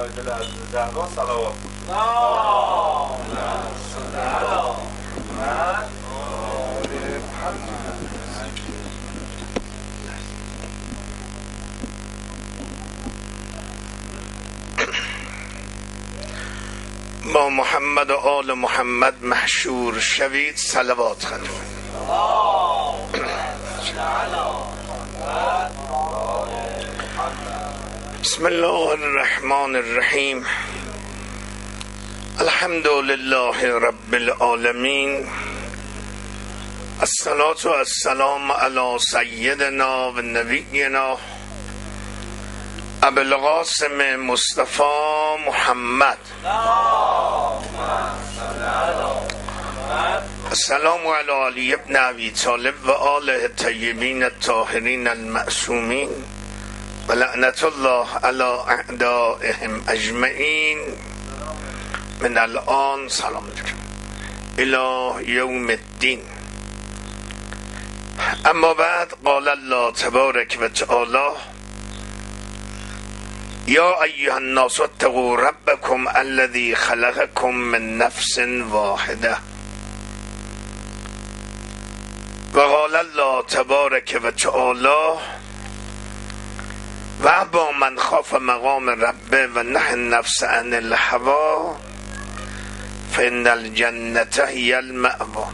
دل از زهرا صلوات. با محمد و آل محمد محشور شوید صلوات خواند. بسم الله الرحمن الرحیم. الحمد لله رب العالمین. الصلاة والسلام علی سیدنا و نبینا ابو القاسم مصطفی محمد. السلام علی علی ابن ابی طالب و آله الطیبین الطاهرین المعصومین و لعنت الله علی اعدائهم اجمعین من الان سلام علیکم الی یوم الدین. اما بعد قال الله تبارک و تعالی یا ایها الناس اتقوا ربکم الذی خلقکم من نفس واحده و قال الله تبارک و تعالی و با من خاف مقام ربه و نهى النفس عن الهوى فإن الجنة هي المأوى.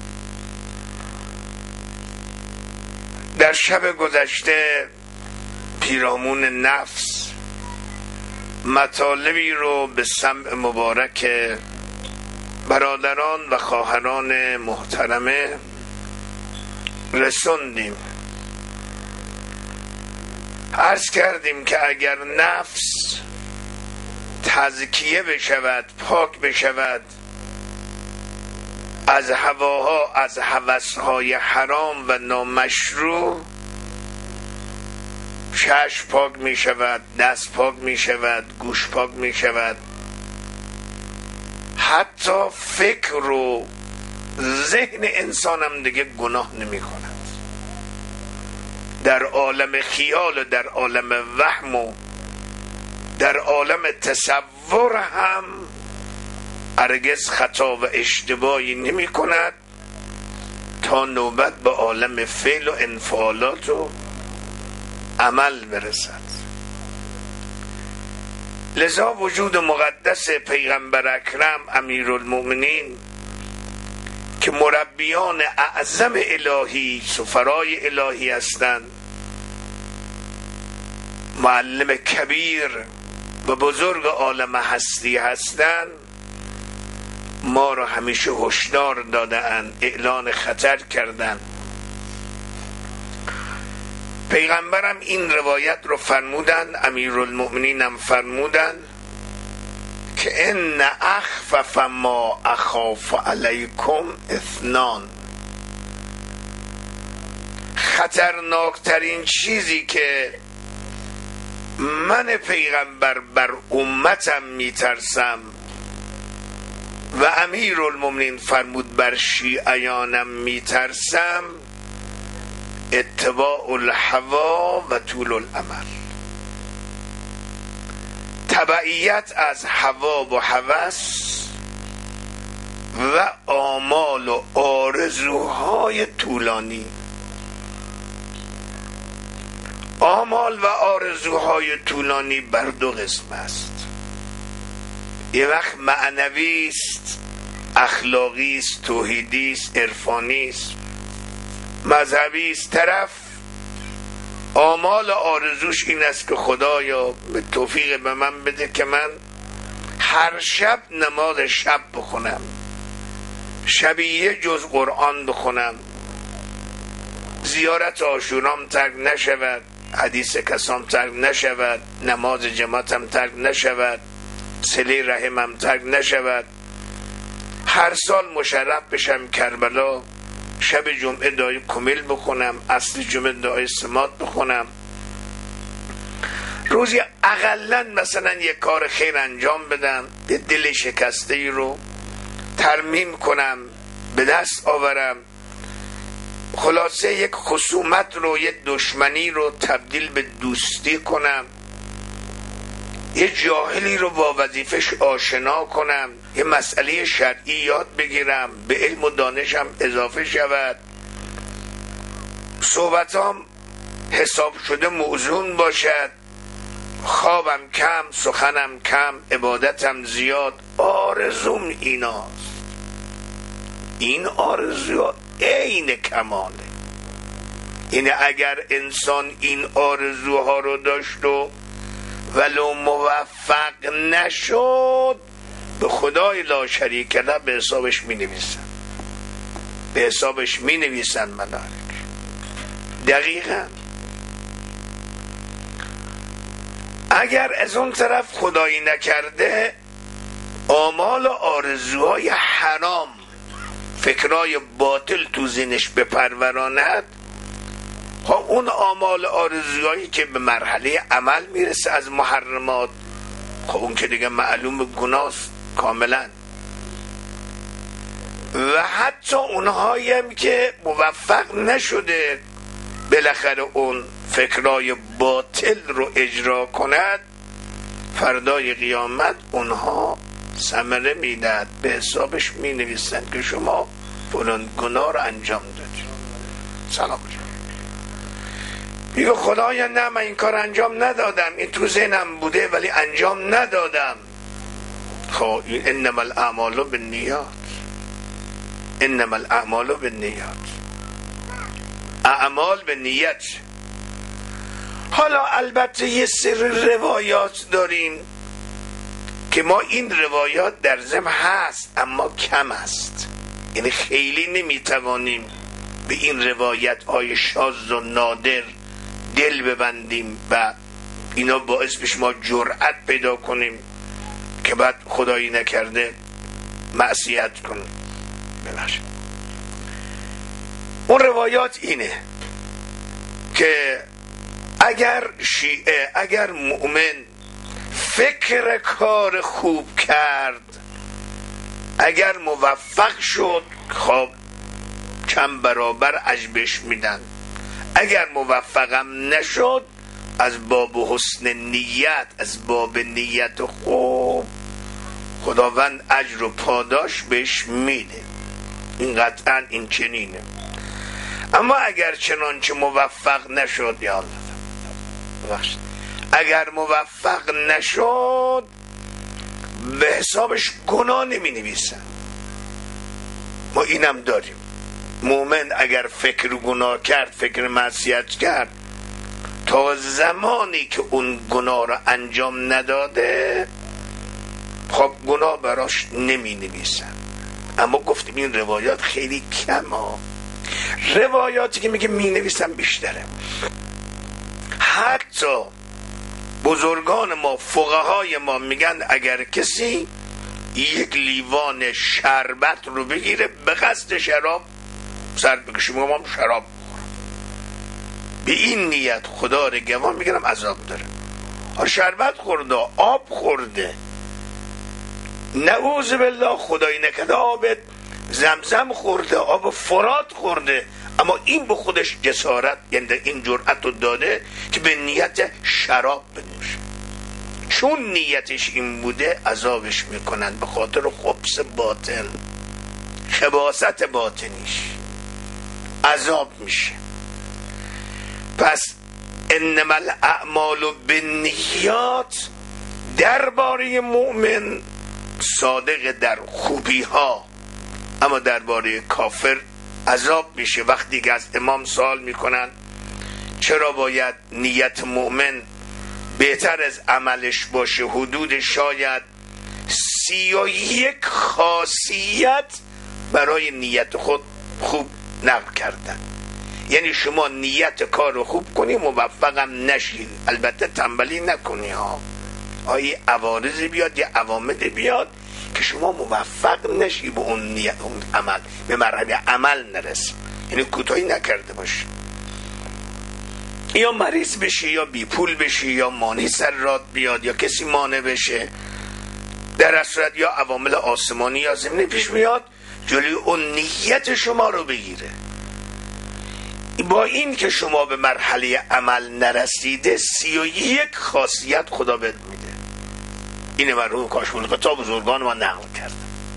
در شب گذشته پیرامون نفس مطالبی رو به سمع مبارک برادران و خواهران محترمه رسوندیم. عرض کردیم که اگر نفس تزکیه بشود، پاک بشود از هواها، از هوسهای حرام و نامشروع، چشم پاک می شود، دست پاک می شود، گوش پاک می شود، حتی فکر و ذهن انسان هم دیگه گناه نمی کند. در عالم خیال و در عالم وهم و در عالم تصور هم هرگز خطا و اشتباهی نمی کند تا نوبت به عالم فعل و انفعالات و عمل برسد. لذا وجود مقدس پیغمبر اکرم امیرالمؤمنین که مربیان اعظم الهی، سفرای الهی هستند، معلم کبیر و بزرگ عالم هستی هستند، ما را همیشه هشدار دادند، اعلان خطر کردند. پیغمبرم این روایت رو فرمودن، امیرالمؤمنین هم فرمودن که ان اخفف ما اخاف علیکم اثنان. خطرناکترین چیزی که من پیغمبر بر امتم میترسم و امیرالمؤمنین فرمود بر شیعیانم میترسم، اتباع الهوا و طول الامل. تبعیت از هوا و هوس و آمال و آرزوهای طولانی. آمال و آرزوهای طولانی بر دو قسم است. یه وقت معنوی است، اخلاقی است، توحیدی است، عرفانی است، مذهبی است. طرف آمال آرزوش این است که خدایا به توفیق به من بده که من هر شب نماز شب بخونم، شبی یه جز قرآن بخونم، زیارت عاشورام ترک نشود، حدیث کسام ترک نشود، نماز جماعتم ترک نشود، صله رحمم ترک نشود، هر سال مشرف بشم کربلا، شب جمعه دعای کمیل بخونم، اصل جمعه دعای سمات بخونم، روزی اقلن مثلا یک کار خیر انجام بدم، یه دل شکسته ای رو ترمیم کنم، به دست آورم، خلاصه یک خصومت رو، یک دشمنی رو تبدیل به دوستی کنم. یه جاهلی رو با وظیفش آشنا کنم، یه مسئله شرعی یاد بگیرم، به علم و دانشم اضافه شود، صحبتام حساب شده موزون باشد، خوابم کم، سخنم کم، عبادتم زیاد. آرزوم ایناست. این آرزو عین کماله. یعنی اگر انسان این آرزوها رو داشت و ولو موفق نشد، به خدای لا شریک له به حسابش می نویسن، به حسابش می نویسن ملائکه. دقیقاً اگر از اون طرف خدایی نکرده آمال و آرزوهای حرام، فکرای باطل تو ذهنش بپروراند، ها اون آمال آرزوهایی که به مرحله عمل میرسه از محرمات، خب اون که دیگه معلوم گناست کاملا. و حتی اونهایی هم که موفق نشده بالاخره اون فکرای باطل رو اجرا کند، فردای قیامت اونها ثمره میدهد، به حسابش می نویسند که شما فلان گناه رو انجام دادید. سلام میگه خدایا نه من این کار انجام ندادم، این تو ذهنم بوده ولی انجام ندادم. خب انما الاعمال بالنیات، انما الاعمال بالنیات، اعمال به نیت. حالا البته یه سری روایات داریم که ما این روایات در ذهن هست اما کم است، یعنی خیلی نمیتوانیم به این روایت های شاذ و نادر دل ببندیم و اینا باعث بشه ما جرأت پیدا کنیم که بعد خدایی نکرده معصیت کنیم. ببخشید. اون روایات اینه که اگر شیعه، اگر مؤمن فکر کار خوب کرد، اگر موفق شد، خب چند برابر اجرش میدن. اگر موفقم نشد، از باب حسن نیت، از باب نیت خوب، خداوند اجر و پاداش بهش میده. این قطعا این چنینه. اما اگر چنانچه موفق نشد، یا الله ببخشید، اگر موفق نشد به حسابش گناه نمی نویسن. ما اینم داریم. مومن اگر فکر گناه کرد، فکر معصیت کرد، تا زمانی که اون گناه رو انجام نداده، خب گناه براش نمی نویسن. اما گفتیم این روایات خیلی کمه. روایاتی که میگه می نویسن بیشتره. حتی بزرگان ما، فقهای ما میگن اگر کسی یک لیوان شربت رو بگیره به قصد شراب سر بکشه، میگم هم شراب به این نیت، خدا رو گواه میگیرم عذاب داره. شربت خورده، آب خورده، نعوذ بالله خدایی نکرده آب زمزم خورده، آب فرات خورده، اما این به خودش جسارت، یعنی این جرأت رو داده که به نیت شراب بنوشه. چون نیتش این بوده عذابش میکنن به خاطر خبث باطن، خباثت باطنیش عذاب میشه. پس انما الاعمال بالنیات درباره مؤمن صادق در خوبی ها، اما درباره کافر عذاب میشه. وقتی که از امام سوال میکنن چرا باید نیت مؤمن بهتر از عملش باشه، حدود شاید 31 خاصیت برای نیت خود خوب نقل کردن. یعنی شما نیت کار رو خوب کنی، موفقم نشید، البته تنبلی نکنی ها، آیه عوارضی بیاد یا عوامل بیاد که شما موفق نشی به اون نیت، اون عمل، به مرحله عمل نرسی، یعنی کوتاهی نکرده باشی، یا مریض بشی، یا بی پول بشی، یا مانی سر رات بیاد، یا کسی مانع بشه، در اصورت یا عوامل آسمانی یا زمینی پیش میاد جلوی اون نیت شما رو بگیره. با این که شما به مرحله عمل نرسیده 31 خاصیت خدا بهت میده. این مرحوم کاشف الغطا بزرگان ما نقل کرد.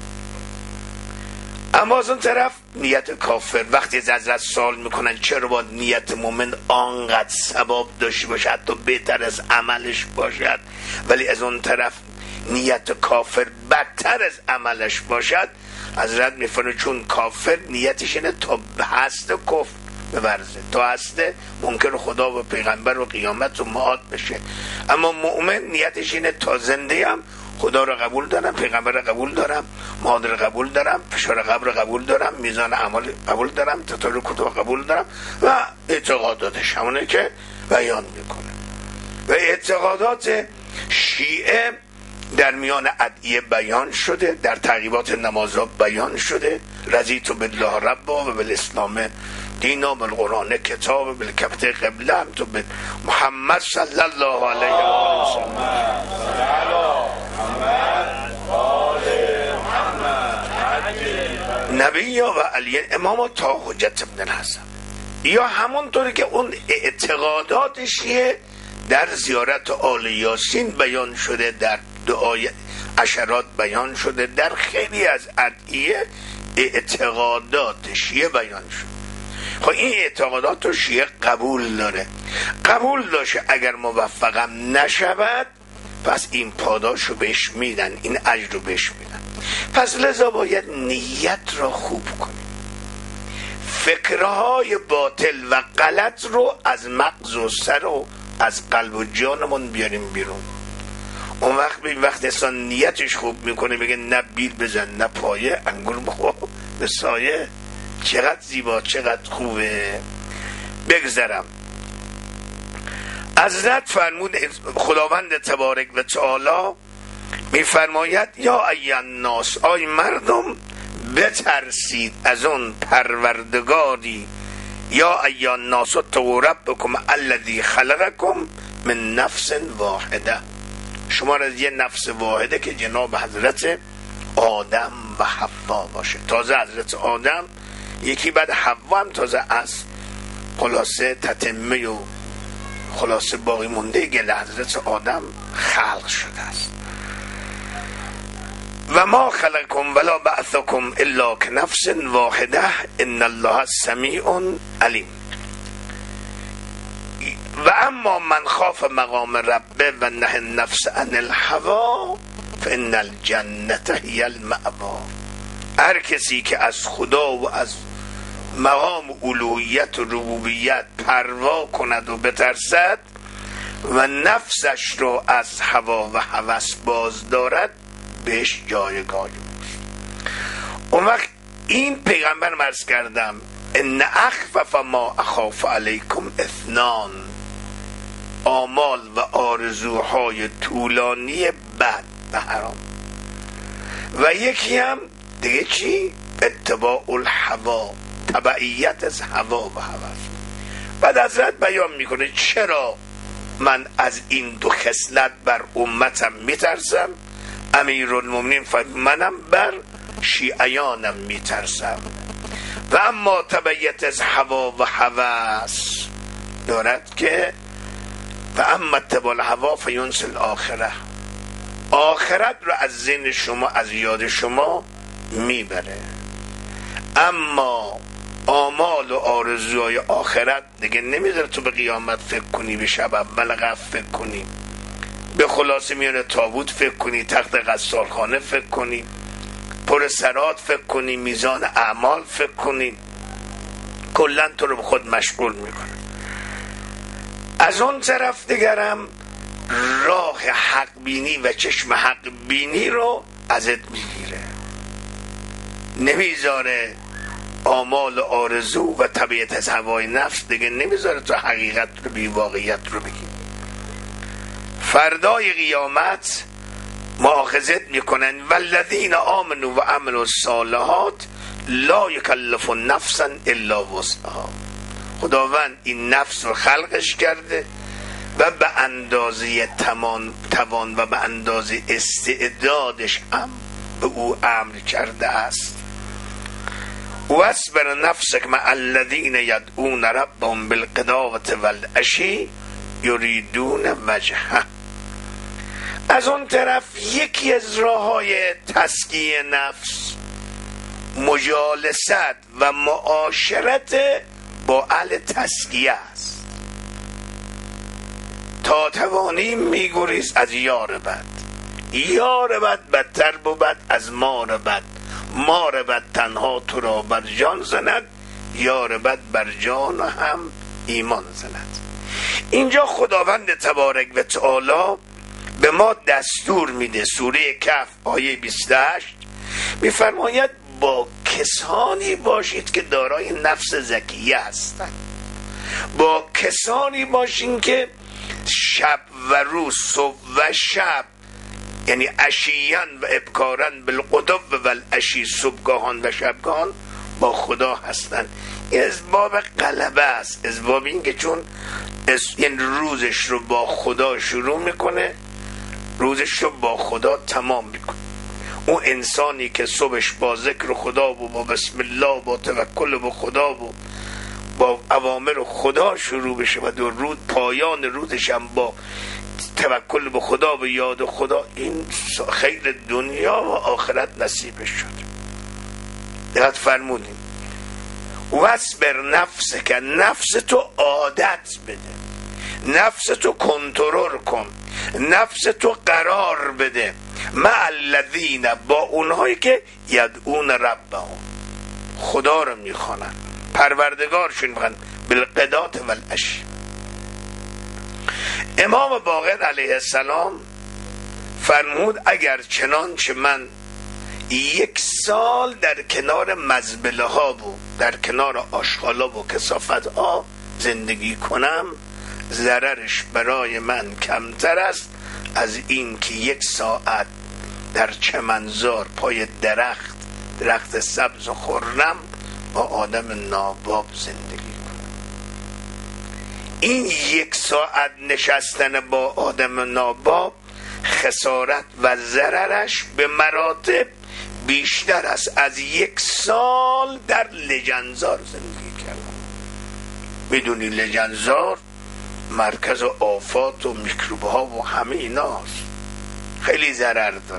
اما از اون طرف نیت کافر وقتی از حضرت سوال میکنن چرا باید نیت مومن آنقدر ثواب داشته باشد حتی بهتر از عملش باشد ولی از اون طرف نیت کافر بدتر از عملش باشد، حضرت میفرمه چون کافر نیتش اینه تا هست کفر بورزه، تا هسته منکر خدا و پیغمبر و قیامت و معاد بشه، اما مؤمن نیتش اینه تا زنده هم خدا رو قبول دارم، پیغمبر رو قبول دارم، معاد رو قبول دارم، فشار قبر رو قبول دارم، میزان اعمال قبول دارم، تطور کتب قبول دارم و اعتقاداتش همونه که بیان میکنه. و اعتقادات شیعه در میان ادعیه بیان شده، در تعقیبات نمازها بیان شده. رضیت بالله ربا و بالاسلام دینا بالقرآن کتاب بالکعبة قبله هم تو به محمد صلی الله علیه و آله نبی و علی امام تا حجت ابن الحسن، یا همونطوری که اون اعتقادات شیعه در زیارت آل یاسین بیان شده، در دعای عشرات بیان شده، در خیلی از ادعیه اعتقادات شیعه بیان شده. خب این اعتقادات رو شیعه قبول داره، قبول داشته اگر موفقم نشود پس این پاداش رو بهش میدن، این اجر رو بهش میدن. پس لذا باید نیت رو خوب کنیم، فکرهای باطل و غلط رو از مغز و سر و از قلب و جانمون بیاریم بیرون. اون وقت انسان نیتش خوب میکنه میگه نه بیل بزن نه پایه، انگور بخور به سایه، چقدر زیبا چقدر خوبه. بگذرم. حضرت فرمود خداوند تبارک و تعالی میفرماید یا ایها الناس، آی مردم بترسید از اون پروردگاری، یا ایها الناس اتقوا ربکم الذی خلقکم من نفس واحده، شما را از یه نفس واحده که جناب حضرت آدم و حوا باشه. تازه حضرت آدم یکی بعد حوا هم تازه از خلاصه تتمه و خلاصه باقی مونده گل حضرت آدم خلق شده است. و ما خلقکم ولا بعثکم الا کنفس واحده ان الله سمیع علیم. و اما من خاف مقام ربه و نه النفس عن الهوا فان الجنة هی المأوا. هر کسی که از خدا و از مقام الوهیت و ربوبیت پروا کند و بترسد و نفسش رو از هوا و هوس باز دارد بهش جایگاهی است. اون وقت این پیغمبر مرز کردم ان اخفف ما اخاف علیکم اثنان، آمال و آرزوهای طولانی بد و حرام، و یکی هم دیگه چی؟ اتباع الهوا، تبعیت از هوا و هوس. بعد حضرت بیان میکنه چرا من از این دو خصلت بر امتم میترسم. امیرالمومنین منم بر شیعیانم میترسم. و اما تبعیت از هوا و هوس دارد که و اما اتباع الهوا فینسی الاخره، آخرت رو از ذهن شما از یاد شما میبره. اما آمال و آرزوهای آخرت دیگه نمیذاره تو به قیامت فکر کنی، به شب اول قبر فکر کنی، به خلاصه میانه تابوت فکر کنی، تخت غسالخانه فکر کنی، پر سرات فکر کنی، میزان اعمال فکر کنی، کلن تو رو به خود مشغول میکنه. از اون طرف دیگرم راه حق بینی و چشم حق بینی رو ازت میگیره، نمیذاره آمال آرزو و طبیعت از هوای نفس دیگه نمیذاره تو حقیقت رو بی واقعیت رو بگی. فردای قیامت مؤاخذت میکنن والذین آمنوا و عملوا الصالحات لا یکلف نفسا الا وسعها. خداوند این نفس رو خلقش کرده و به اندازه توان و به اندازه استعدادش هم به او امر کرده است. واصبر نفسک مع الذین یدعون ربهم بالغداة والعشی یریدون وجهه. از اون طرف یکی از راه‌های تزکیه نفس مجالست و معاشرت با اهل تزکیه است. تا توانی میگریز از یار بد، یار بد بدتر بود از مار بد، مار بد تنها تو را بر جان زند، یار بد بر جان هم ایمان زند. اینجا خداوند تبارک و تعالی به ما دستور میده. سوره کهف آیه 28 میفرماید با کسانی باشید که دارای نفس زکیه هستند، با کسانی باشین که شب و روز، صبح و شب، یعنی عشیان و ابکارن بالغدو و العشی، صبحگاهان و شبگاهان با خدا هستند. این از باب غلبه است، از باب این که چون این روزش رو با خدا شروع میکنه، روزش رو با خدا تمام میکنه. اون انسانی که صبحش با ذکر خدا و با بسم الله، با توکل به خدا و با اوامر خدا شروع بشه و در روز پایان روزش هم با توکل به خدا و یاد خدا، این خیر دنیا و آخرت نصیبش شد. دقت فرمودیم. واصبر نفسک، نفس تو عادت بده، نفس تو کنترل کن، نفس تو قرار بده مع الذین، با اونهایی که یدعون ربهم، خدا رو میخوانن، پروردگارشون میخوان، بالغداة والعشی. امام باقر علیه السلام فرمود اگر چنانچه من 1 سال در کنار مزبله ها و در کنار آشغالا و کثافت ها زندگی کنم، ضررش برای من کمتر است از این که 1 ساعت در چمنزار پای درخت سبز و خرم با آدم ناباب زندگی کنم. این 1 ساعت نشستن با آدم ناباب خسارت و ضررش به مراتب بیشتر است از 1 سال در لجنزار زندگی کردن. میدونی لجنزار مرکز آفات و میکروب ها و همه ایناست، خیلی ضرر داره.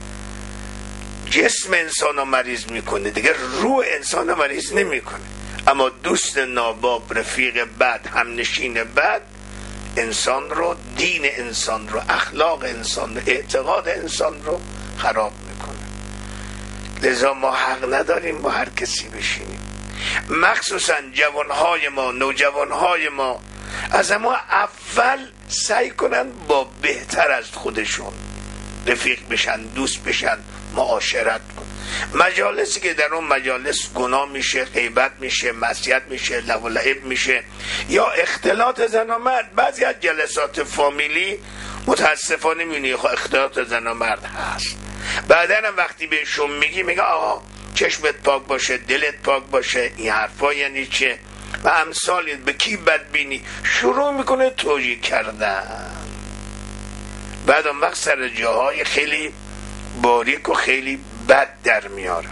جسم انسان رو مریض میکنه، دیگه روح انسان رو مریض نمیکنه، اما دوست ناباب، رفیق بد، همنشین بد انسان رو، دین انسان رو، اخلاق انسان رو، اعتقاد انسان رو خراب میکنه. لذا ما حق نداریم با هر کسی بشینیم، مخصوصا جوانهای ما، نوجوانهای ما از اما اول سعی کنن با بهتر از خودشون رفیق بشن، دوست بشن، معاشرت کن. مجالسی که در اون مجالس گناه میشه، غیبت میشه، معصیت میشه، لهو و لعب میشه، یا اختلاط زن و مرد. بعضی از جلسات فامیلی متاسفانه میبینی اختلاط زن و مرد هست. بعدن وقتی بهشون میگه آقا چشمت پاک باشه، دلت پاک باشه، این حرفا یعنی چه و امثال، به کی بدبینی، شروع میکنه توجیه کردن. بعد اون وقت سر جاهای خیلی باریک و خیلی بد در میاره.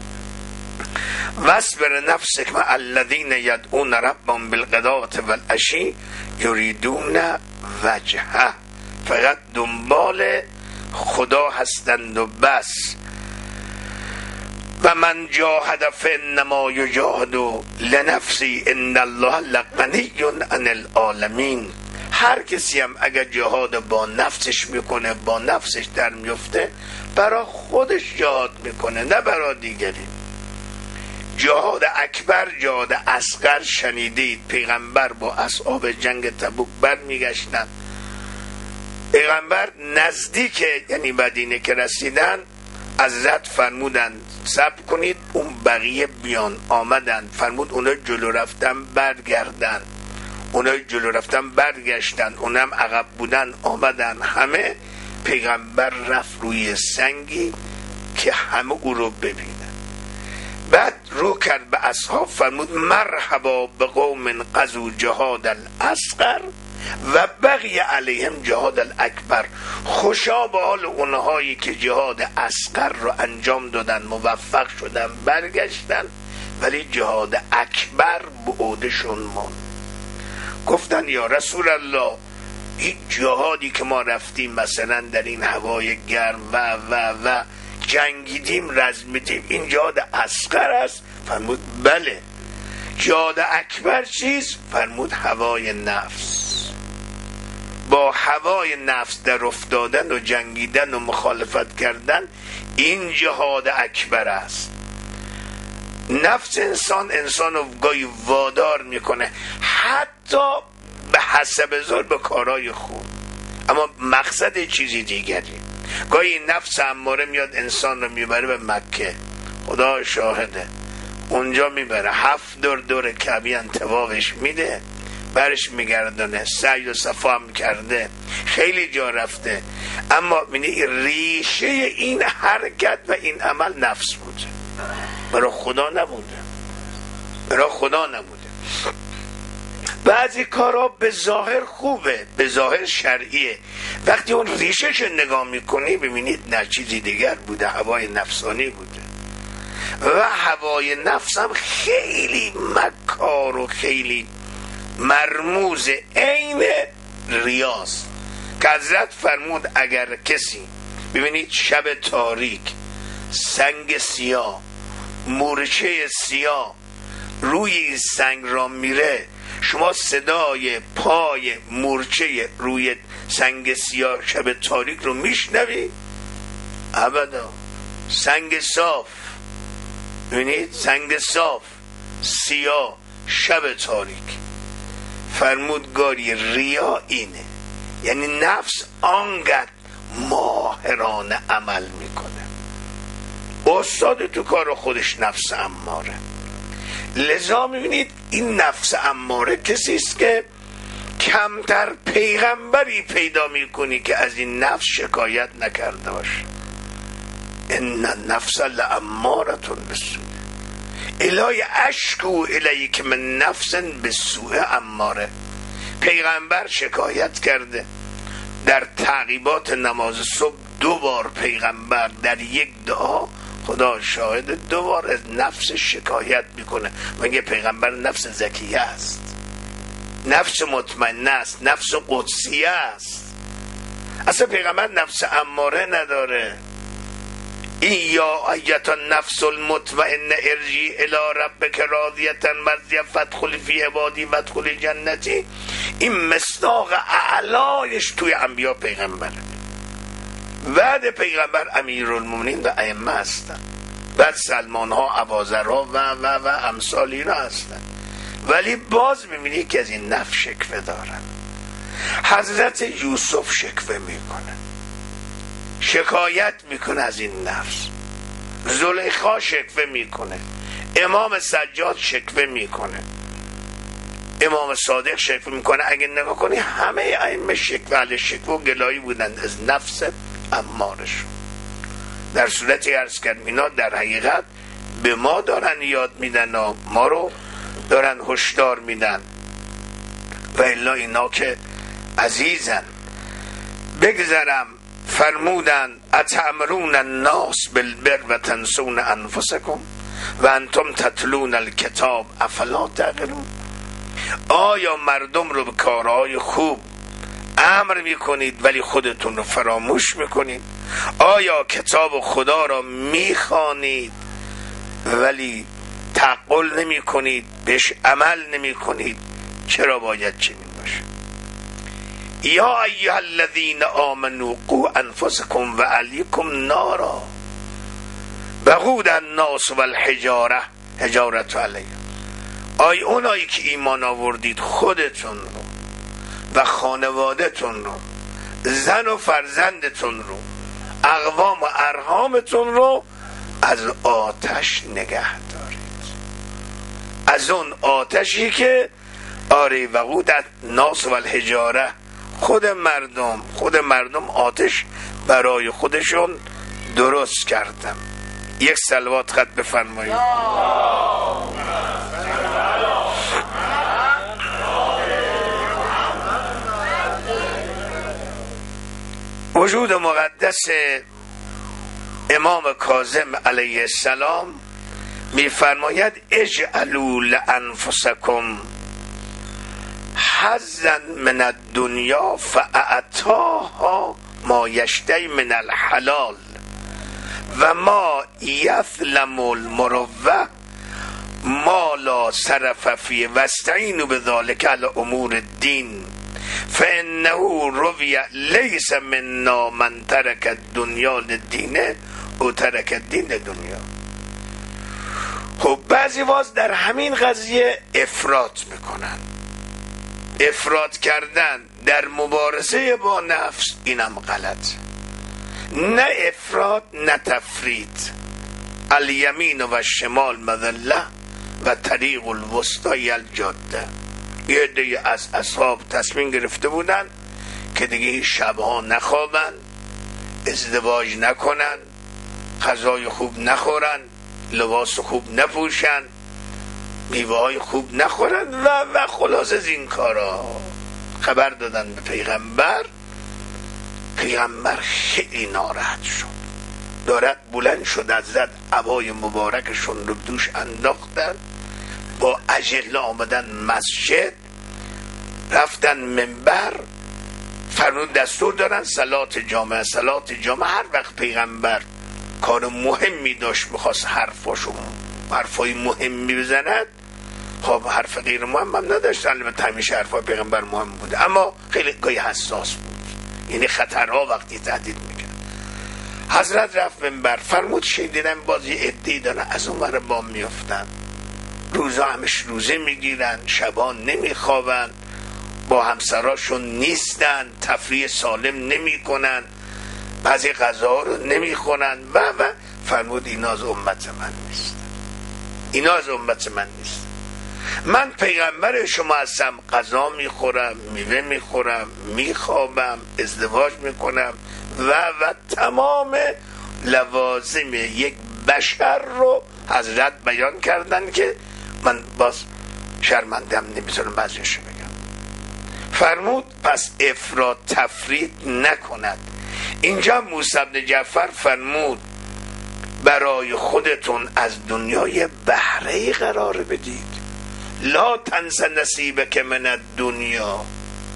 واصبر نفسک مع الذین یدعون ربهم بالغداة والعشی یریدون وجهه، فقط دنبال خدا هستند و بس. و من جاهد فانما یجاهد لنفسی ان الله لغنی عن العالمین. هر کسی هم اگر جهاد با نفسش میکنه، با نفسش در میفته، برای خودش جهاد میکنه، نه برای دیگری. جهاد اکبر، جهاد اصغر شنیدید، پیغمبر با اصحاب جنگ تبوک بر میگشتن. پیغمبر نزدیک یعنی مدینه که رسیدن، حضرت فرمودن صبر کنید اون بقیه بیان. آمدن، فرمود اونا جلو رفتن برگردن، اونا جلو رفتن برگشتن، اونم عقب بودن آمدن. همه پیغمبر رفت روی سنگی که همه او رو ببینن. بعد رو کرد به اصحاب فرمود مرحبا به قوم قضوا جهاد الاصغر و بقی علیهم جهاد الاکبر. خوشا به حال اونهایی که جهاد اصغر رو انجام دادن، موفق شدن، برگشتن، ولی جهاد اکبر به عهدهشون ماند. گفتن یا رسول الله این جهادی که ما رفتیم مثلا در این هوای گرم و جنگیدیم رزمیدیم، این جهاد اصغر است؟ فرمود بله. جهاد اکبر چیز؟ فرمود هوای نفس. با هوای نفس در افتادن و جنگیدن و مخالفت کردن، این جهاد اکبر است. نفس انسان رو گاهی وادار میکنه حتی به حسب ظاهر به کارهای خوب، اما مقصد چیزی دیگری. گاهی نفس اماره میاد انسان رو میبره به مکه، خدا شاهده، اونجا میبره 7 دور کعبه انتواقش میده، برش میگردونه، سعی و صفا هم کرده، خیلی جا رفته، اما ریشه این حرکت و این عمل نفس بوده، برای خدا نبوده. بعضی کارها به ظاهر خوبه، به ظاهر شرعیه، وقتی اون ریشهش نگاه میکنی ببینید نه، چیزی دیگر بوده، هوای نفسانی بوده. و هوای نفس هم خیلی مکار و خیلی مرموز عین ریاض که حضرت فرمود اگر کسی ببینید شب تاریک، سنگ سیاه، مورچه سیاه روی این سنگ را میره، شما صدای پای مورچه روی سنگ سیاه شب تاریک رو میشنوی؟ ابدا. سنگ صاف، ببینید سنگ صاف سیاه شب تاریک. فرمود گاری ریا اینه، یعنی نفس آنقدر ماهرانه عمل میکنه، استاد تو کار خودش نفس اماره. لذا میبینید این نفس اماره کسی است که کمتر پیغمبری پیدا میکنی که از این نفس شکایت نکرده باشه. ان النفس لامارة بالسوء الهی اشکو الیک من نفس بالسوء اماره. پیغمبر شکایت کرده در تعقیبات نماز صبح 2 بار پیغمبر در یک دعا، خدا شاهد 2 بار از نفس شکایت میکنه. مگه پیغمبر نفس زکیه است؟ نفس مطمئنه است، نفس قدسیه است. اصلا پیغمبر نفس اماره نداره. این یا ایتا نفس المطمئنه ارجی الی ربک راضیة مرضیة فادخلی فی عبادی وادخلی جنتی، این مصداق اعلایش توی انبیا پیغمبره. بعد پیغمبر امیرالمومنین و ائمه هستن، بعد سلمان ها، ابوذرها و امثال اینا هستن، ولی باز میبینی که از این نفس شکوه دارن. حضرت یوسف شکوه میکنه، شکایت میکنه از این نفس. زلیخا شکوه میکنه، امام سجاد شکوه میکنه، امام صادق شکوه میکنه. اگه نگاه کنی همه ائمه شکوه علی شکوه و گلایی بودن از نفس امارشون. در صورتی عرض کردم اینا در حقیقت به ما دارن یاد میدن و ما رو دارن هشدار میدن، و الا اینا که عزیزن. بگذرم فرمودن اتأمرون الناس بالبر و تنسون انفسکم و انتم تتلون الکتاب افلا تعقلون. آیا مردم رو به کارهای خوب امر میکنید ولی خودتون رو فراموش میکنید؟ آیا کتاب خدا را میخوانید ولی تعقل نمیکنید، بهش عمل نمیکنید؟ چرا باید چنین باشه؟ یا ایها الذین آمنوا قوا انفسکم و علیکم نارا وقودها الناس والحجاره حجارة علیها. آی اونایی که ایمان آوردید، خودتون رو و خانوادتون رو، زن و فرزندتون رو، اقوام و ارحامتون رو از آتش نگه دارید، از اون آتشی که آره وقودها الناس والحجاره، خود مردم آتش برای خودشون درست کردن. یک صلوات خط بفرمایید. وجود مقدس امام کاظم علیه السلام میفرماید اجعلوا لانفسکم حظا من الدنیا فاعطاها ما یشتهی من الحلال و ما یظلم المروه ما لا صرف فیه واستعینوا بذلک علی امور الدین فانه روی لیس منا من ترک الدنیا للدین او ترک الدین للدنیا. خب بعضی باز در همین قضیه افراط میکنن. افراط کردن در مبارزه با نفس اینم غلط. نه افراط نه تفرید. الیمین و شمال مذله و طریق الوسطی الجاده. یه دیگه از اصحاب تصمیم گرفته بودن که دیگه شبها نخوابن، ازدواج نکنن، غذای خوب نخورن، لباس خوب نپوشن، میوه های خوب نخورن و خلاص از این کارا. خبر دادن به پیغمبر. پیغمبر خیلی ناراحت شد، دارد بلند شد، از زد عبای مبارکشون رو دوش انداختن، با عجله آمدن مسجد، رفتن منبر، فرمود دستور دارن صلات جامعه. صلات جامعه هر وقت پیغمبر کار مهمی داشت میخواست حرفای مهمی بزند، خب حرف غیر مهم هم نداشت، البته همیشه حرفای پیغمبر مهم بود اما خیلی گاهی حساس بود، یعنی خطرها وقتی تهدید میکرد. حضرت رفت منبر، فرمود شنیدم باز یه عده‌ای دارن از اون ور بام میافتن، روزا همش روزه میگیرن، شبان نمیخوابن، با همسراشون نیستن، تفریح سالم نمیکنن، بعضی غذا رو نمیخونن و فرمود اینا از امت من نیست، اینا از امت من نیست. من پیغمبر شما هستم، غذا میخورم، میوه میخورم، میخوابم، ازدواج میکنم و تمام لوازم یک بشر رو حضرت بیان کردن که من باز شرمندم نمیتونم بعضیشو بگم. فرمود پس افراط تفرید نکند. اینجا موسی بن جعفر فرمود برای خودتون از دنیای بهره‌ای قرار بدید، لا تنس نصیبک من الدنیا.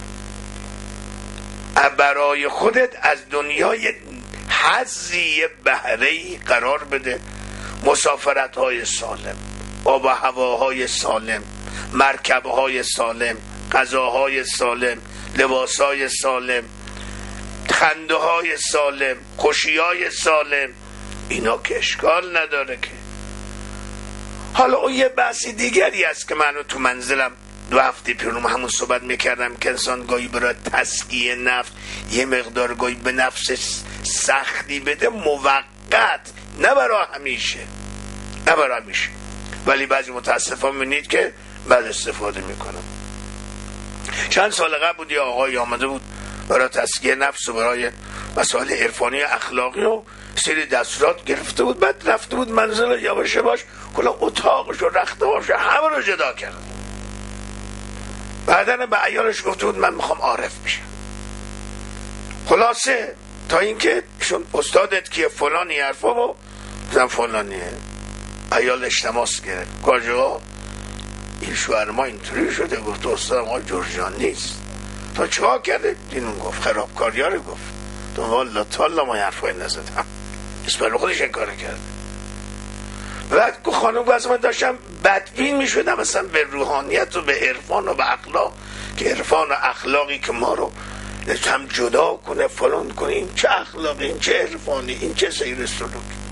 برای خودت از دنیای حظی بهره‌ای قرار بده، مسافرت های سالم، آب و هواهای سالم، مرکبهای سالم، غذاهای سالم، لباسهای سالم، خنده های سالم، خوشی های سالم، اینا که اشکال نداره که. حالا اون یه بحثی دیگری است که منو تو منزلم 2 هفته پیشم همون صحبت میکردم که انسان گاهی برای تسکیه نفس یه مقدار گاهی به نفسش سختی بده، موقت، نه برای همیشه، نه برای همیشه، ولی بعضی متاسفانه میبینید که بعد استفاده میکنم. چند سال قبل بود یه آقای آمده بود برای تسکیه نفس و برای مسائل عرفانی اخلاقی و سری دستورات گرفته بود، بعد رفته بود منزل یواش یواش کلا اتاقش و رخته‌هاش همه رو جدا کرد. بعدن به عیالش گفته بود من میخوام عارف بشم. خلاصه تا اینکه چون استادت که فلانی حرفا و زن فلانیه، عیالش تماس گرفت، کجا؟ این شوهر ما اینطوری شده. گفت استاد ما جورجان نیست. تا چیکار کرده؟ اینون گفت خرابکاریا رو گفت. تو والله تالا ما حرفای نزدم، اسم خودش این کار کرد. بعد که خانم باز من داشتم بدبین می شدم مثلا به روحانیت و به عرفان و به اخلاق، که عرفان و اخلاقی که ما رو هم جدا کنه فلان کنه، این چه اخلاقی، این چه عرفانی، این چه سیر سلوک.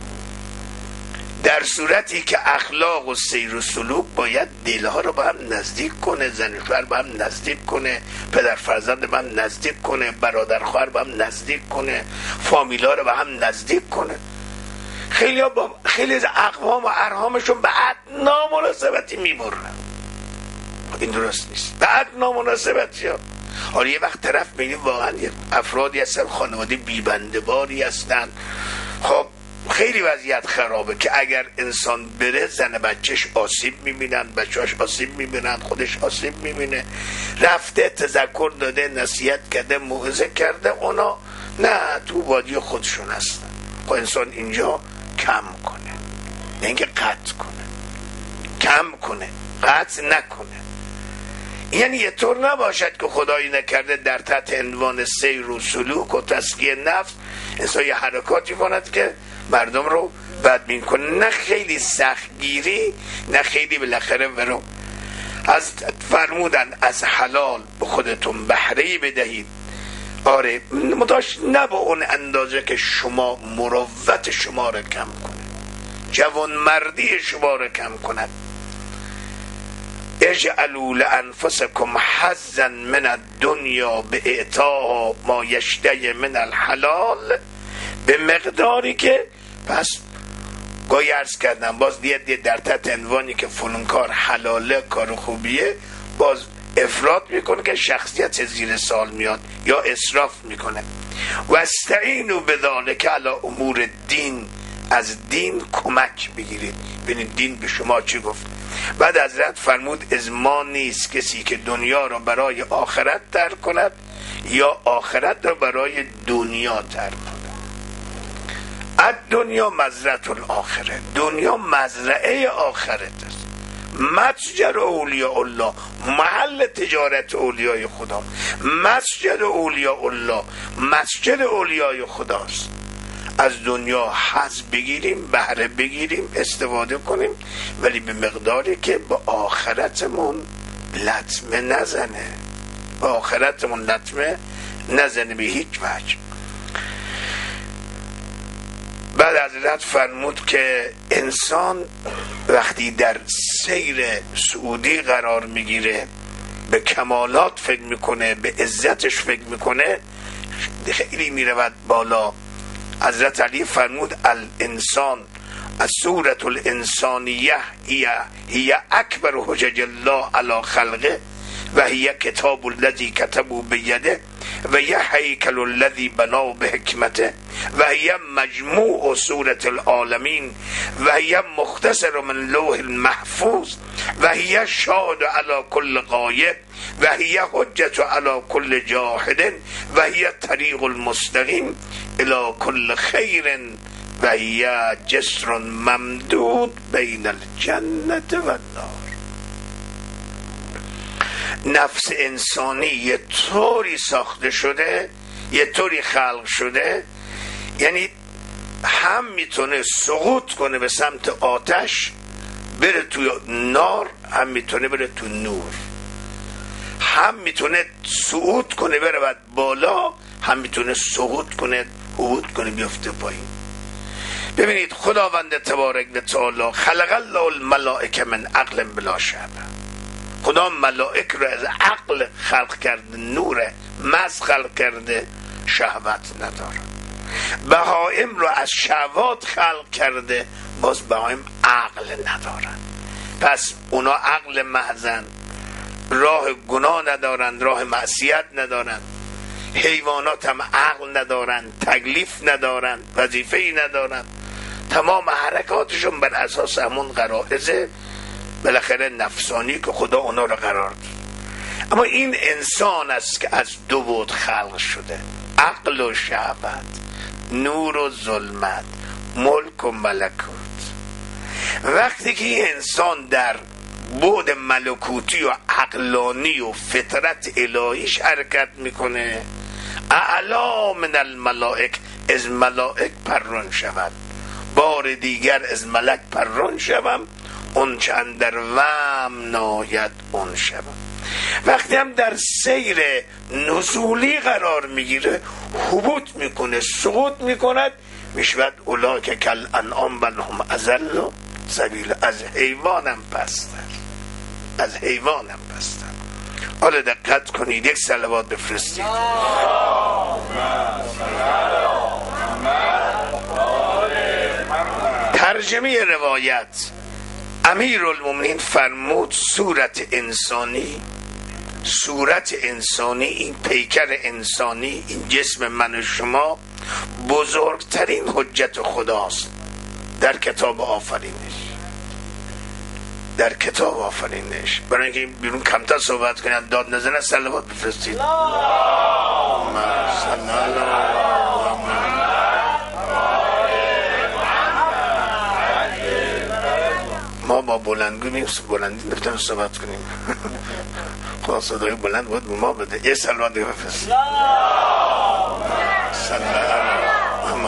در صورتی که اخلاق و سیر و سلوک باید دلها رو با هم نزدیک کنه، زن و شوهر با هم نزدیک کنه، پدر فرزند با هم نزدیک کنه، برادر خواهر با هم نزدیک کنه، فامیلا رو با هم نزدیک کنه. خیلی از اقوام و ارهامشون به ادنا مناسبتی میبرن، این درست نیست. به ادنا مناسبتی ها. حالا یه وقت طرف بینید واقعا افرادی هستن خانواده بیبندباری هستن، خب خیلی وضعیت خرابه که اگر انسان بره زن بچهش آسیب میبینن، بچهاش آسیب میبینن، خودش آسیب میبینه. رفته تذکر داده، نصیحت کرده، موعظه کرده، اونا نه تو وادی خودشون هستن. خب انسان اینجا کم کنه، نه اینکه قطع کنه، کم کنه، قطع نکنه. یعنی یه طور نباشد که خدایی نکرده در تحت عنوان سیر و سلوک و تزکیه نفس انسان یه حرکاتی کند که مردم رو بد میکنه، نه خیلی سختگیری، نه خیلی بالاخره برو. از فرمودن از حلال به خودتون بهره‌ای بدهید، آره مداش نه با اون اندازه که شما مروت شما رو کم کنه، جوان مردی شما رو کم کند. اجعلوا لانفسکم حظا من الدنیا به اعطاء ما یشتهی من الحلال، به مقداری که پس گاهی عرض کردم باز دید در تحت عنوانی که فلان کار حلاله کار خوبیه، باز افراط میکنه که شخصیت زیر سال میاد یا اسراف میکنه. و استعینوا بذلک علی امور دین، از دین کمک بگیرید، ببینید دین به شما چی گفت. بعد حضرت فرمود از ما نیست کسی که دنیا را برای آخرت ترک کند یا آخرت را برای دنیا ترک کند. دنیا مزرعه الاخره، دنیا مزرعه آخرت است. متجر اولیاء الله، محل تجارت اولیای خدا. مسجد اولیاء الله، مسجد اولیای خداست. از دنیا حظ بگیریم، بهره بگیریم، استفاده کنیم، ولی به مقداری که با آخرتمون لطمه نزنه، با آخرتمون لطمه نزنه به هیچ وجه. بعد حضرت فرمود که انسان وقتی در سیر سعودی قرار میگیره، به کمالات فکر میکنه، به عزتش فکر میکنه، خیلی میرود بالا. حضرت علی فرمود الانسان الصورة الانسانیه هی اکبر حجج الله علی خلقه و هی کتاب الذی کتبه بیده و هی هیکل الذی بنا بحکمته و هی مجموع صورة العالمین و هی مختصر من لوح المحفوظ و هی شاهد علی کل غایب و هی حجت علی کل جاهد و هی طریق المستقیم الی کل خیر و هی جسر ممدود بین الجنة و النار. نفس انسانی یه طوری ساخته شده، یه طوری خلق شده، یعنی هم میتونه سقوط کنه به سمت آتش بره تو نار، هم میتونه بره تو نور، هم میتونه صعود کنه بره بعد بالا، هم میتونه سقوط کنه هبوط کنه بیفته پایین. ببینید خداوند تبارک و تعالی خلق الله الملائکه من عقل بلا شبه، خدا ملائک رو از عقل خلق کرده، نور مز خلق کرده، شهوت نداره. بهائم رو از شهوات خلق کرده، باز بهائم عقل ندارن، پس اونا عقل محضن، راه گناه ندارن، راه معصیت ندارن. حیوانات هم عقل ندارن، تکلیف ندارن، وظیفه‌ای ندارن، تمام حرکاتشون بر اساس همون غرایز بالاخره نفسانی که خدا اونا رو قرار داد. اما این انسان است که از دو بود خلق شده، عقل و شهوت، نور و ظلمت، ملک و ملکوت. وقتی که این انسان در بود ملکوتی و عقلانی و فطرت الهیش حرکت میکنه، اعلا من الملائک، از ملائک پران شود، بار دیگر از ملک پران شوم، اون چند در وهم ناید اون شوم. وقتی هم در سیر نزولی قرار میگیره، هبوط میکنه، سقوط میکند، میشود اولا که کل انعام بل هم اضل سبیل، از حیوانم پستر، از حیوانم پستر. حالا دقت کنید، یک صلوات بفرستید. ترجمه روایت، امیرالمومنین فرمود صورت انسانی، صورت انسانی، این پیکر انسانی، این جسم من و شما بزرگترین حجت خداست در کتاب آفرینش، در کتاب آفرینش. برای اینکه بیرون کمتر صحبت کنید، داد نزنه، صلوات بفرستید. ما با بلندگو میگیم بلندی نفتن صحبت کنیم. خدا صدای بلند بود به ما بده. یه سلوات دیگه بفرست. سلام.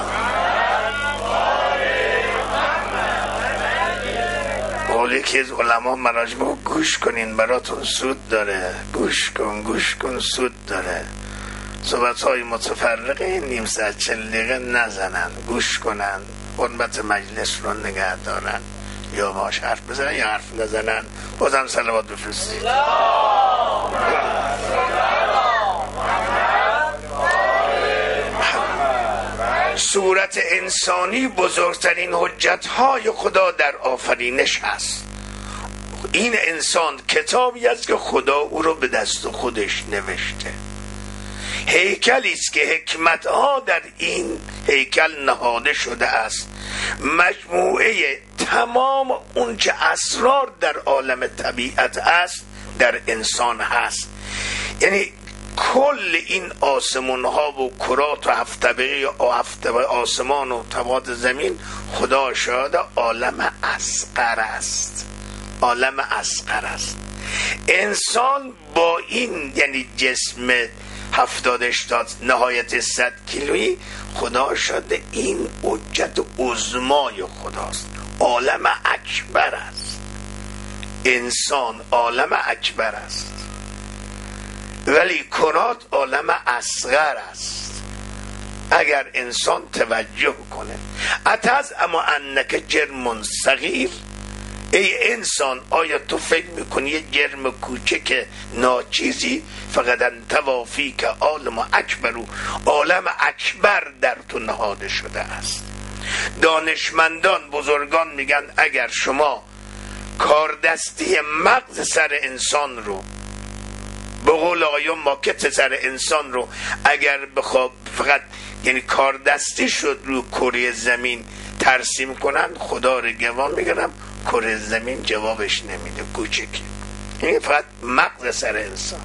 قولی که از علما مراجمه گوش کنین براتون سود داره. گوش کن سود داره. صحبت های متفرقه نیم ساعت 40 دقیقه نزنن، گوش کنن، حرمت مجلس رو نگه دارن، یا باش حرف بزنن یا حرف نزنن. بازم صلوات بفرستید. صورت انسانی بزرگترین حجت‌های خدا در آفرینش هست. این انسان کتابی است که خدا او رو به دست خودش نوشته. هیکلی است که حکمت‌ها در این هیکل نهاده شده است. مجموعه تمام اون چه اسرار در عالم طبیعت است در انسان هست. یعنی کل این آسمان ها و کرات و هفت طبقه آسمان و طبقات زمین خدا شاهد عالم اصغر است. عالم اصغر است. انسان با این یعنی جسم 70-80 نهایت 100 کیلویی خدا شده این حجت عظمای خداست. عالم اکبر است. انسان عالم اکبر است، ولی کرات عالم اصغر است. اگر انسان توجه کنه اتز اما انک جرم صغیر، ای انسان آیا تو فکر میکنی یه جرم کوچک ناچیزی فقط انتوافی که عالم اکبر و عالم اکبر در تو نهاده شده است. دانشمندان بزرگان میگن اگر شما کاردستی مغز سر انسان رو به قول آقایون ماکت سر انسان رو اگر بخواب فقط یعنی کاردستی شد رو کره زمین ترسیم کنن، خدا رو گواه میگم کره زمین جوابش نمیده، کوچکی. این فقط مغز سر انسان.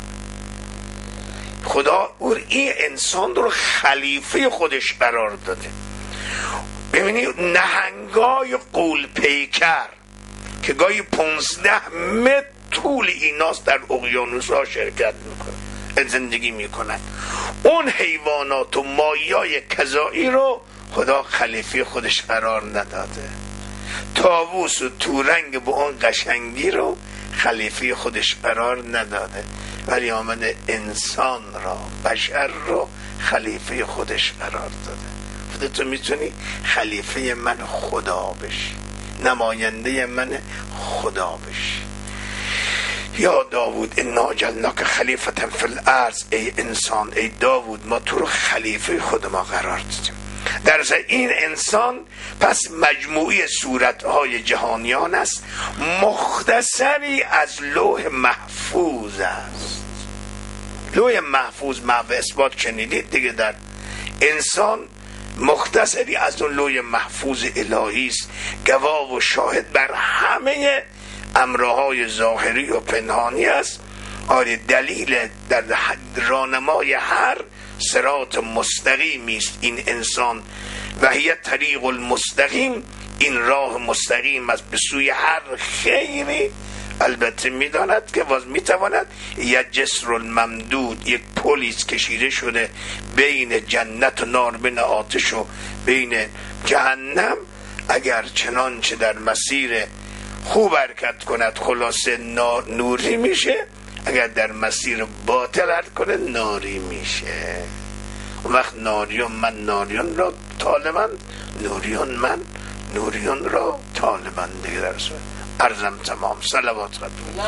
خدا این انسان رو خلیفه خودش قرار داده. ببینید نهنگای قول پیکر که گاهی 15 متر طول ایناست در اقیانوس ها شرکت میکنن، زندگی میکنن. اون حیوانات و مایای کذایی رو خدا خلیفه خودش قرار نداده. طاووس و تورنگ با اون قشنگی رو خلیفه خودش قرار نداده، ولی آمده انسان را، بشر رو خلیفه خودش قرار داده. خودتو میتونی خلیفه من خدا بشی، نماینده من خدا بشی. یا داوود انا جعلناک خلیفة فی الارض، ای انسان، ای داوود ما تو رو خلیفه خود ما قرار دادیم. در این انسان پس مجموعی صورتهای جهانیان است، مختصری از لوح محفوظ است. لوح محفوظ محو اثبات شنیدید دیگه. در انسان مختصری از اون لوح محفوظ الهی است، گواه و شاهد بر همه امرهای ظاهری و پنهانی است. آره دلیل در راهنمای هر صراط مستقیمی است این انسان و هی طریق المستقیم، این راه مستقیم است به سوی هر خیری. البته میداند که باز میتواند یک جسر الممدود، یک پلیس کشیده شده بین جنت و نار، بین آتش و بین جهنم. اگر چنانچه در مسیر خوب حرکت کند خلاصه نوری میشه، اگر در مسیر باطل حرکت کنه ناری میشه. اون وقت ناریون من ناریون را طالبان، نوریون من نوریون را طالبان. دیگه در سوی عرضم تمام. صلوات خدمت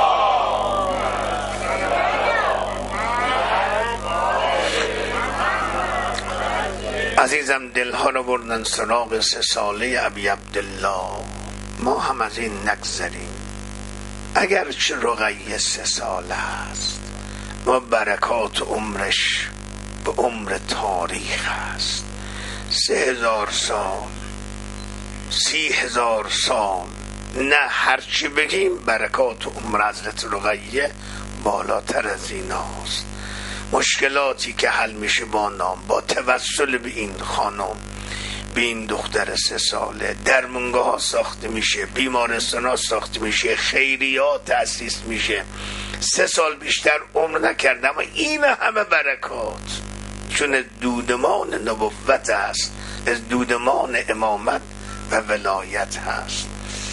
عزیزم. دلها رو بردن سراغ 3 ساله ابی عبدالله. ما هم از این نگذریم. اگر چه رقیه 3 ساله است، ما برکات عمرش به عمر تاریخ است. 3000 سال، 30,000 سال، نه هرچی بگیم برکات عمر حضرت رقیه بالاتر از این است. مشکلاتی که حل میشه با نام، با توسل به این خانم، به این دختر 3 ساله. درمونگاه ها ساخته میشه، بیمارستان ها ساخته میشه، خیریات تأسیس میشه. 3 سال بیشتر عمر نکرده، اما این همه برکات چون از دودمان نبوت هست، از دودمان امامت و ولایت هست.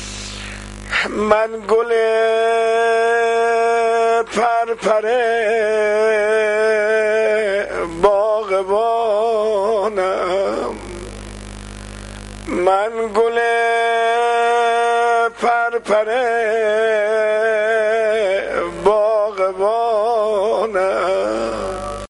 من گل پرپره باغبانم، من گل پرپره